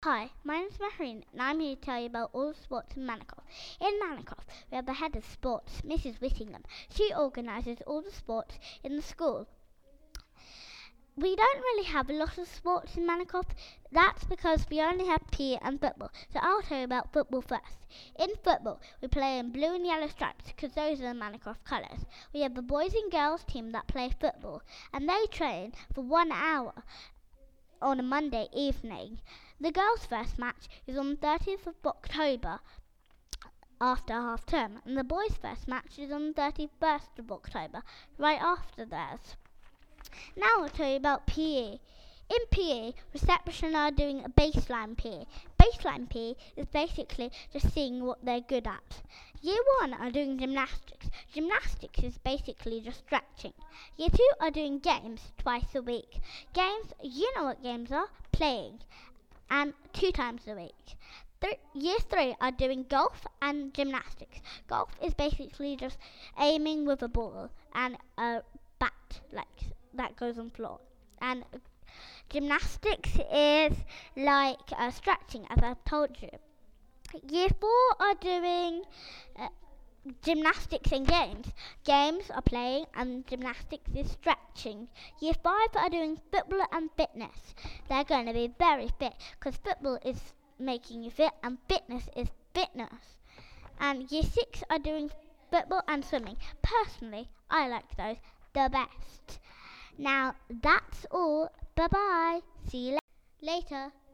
Hi, my name is Maureen and I'm here to tell you about all the sports in Manacor. In Manacor, we have the head of sports, Mrs. Whittingham. She organises all the sports in the school. We don't really have a lot of sports in Manacor. That's because we only have PE and football. So I'll tell you about football first. In football, we play in blue and yellow stripes because those are the Manacor colours. We have the boys and girls team that play football and they train for 1 hour on a Monday evening. The girls' first match is on the 30th of October after half term, and the boys' first match is on the 31st of October, right after theirs. Now I'll tell you about PE. In PE, reception are doing a baseline PE. Baseline PE is basically just seeing what they're good at. Year 1 are doing gymnastics. Gymnastics is basically just stretching. Year 2 are doing games twice a week. Games, you know what games are? Playing. And 2 times a week. Year 3 are doing golf and gymnastics. Golf is basically just aiming with a ball and a bat that goes on floor. And gymnastics is like stretching, as I've told you. Year 4 are doing gymnastics and games. Games are playing and gymnastics is stretching. Year 5 are doing football and fitness. They're going to be very fit because football is making you fit and fitness is fitness. And Year 6 are doing football and swimming. Personally, I like those the best. Now that's all. Bye bye. See you later.